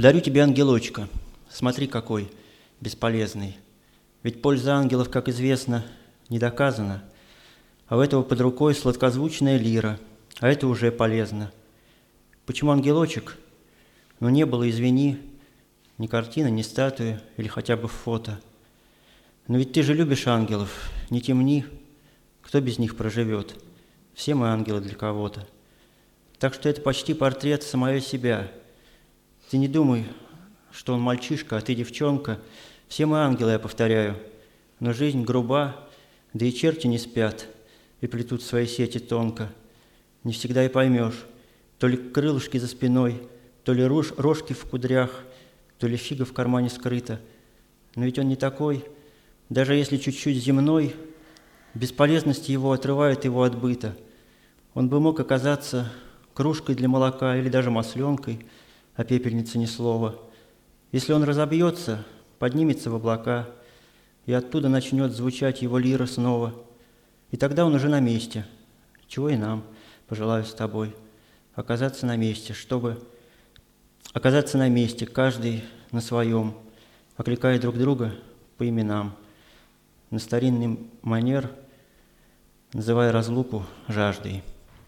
Подарю тебе ангелочка, смотри, какой бесполезный. Ведь польза ангелов, как известно, не доказана, а у этого под рукой сладкозвучная лира, а это уже полезно. Почему ангелочек? Ну, не было, извини, ни картины, ни статуи или хотя бы фото. Но ведь ты же любишь ангелов, не темни, кто без них проживет? Все мы ангелы для кого-то. Так что это почти портрет самого себя. Ты не думай, что он мальчишка, а ты девчонка. Все мы ангелы, я повторяю. Но жизнь груба, да и черти не спят и плетут свои сети тонко. Не всегда и поймешь, то ли крылышки за спиной, то ли рожки в кудрях, то ли фига в кармане скрыта. Но ведь он не такой, даже если чуть-чуть земной, бесполезность его отрывает его от быта. Он бы мог оказаться кружкой для молока или даже масленкой, а пепельнице ни слова. Если он разобьется, поднимется в облака, и оттуда начнет звучать его лира снова. И тогда он уже на месте, чего и нам пожелаю с тобой. Оказаться на месте, чтобы оказаться на месте, каждый на своем, окликая друг друга по именам, на старинный манер, называя разлуку жаждой.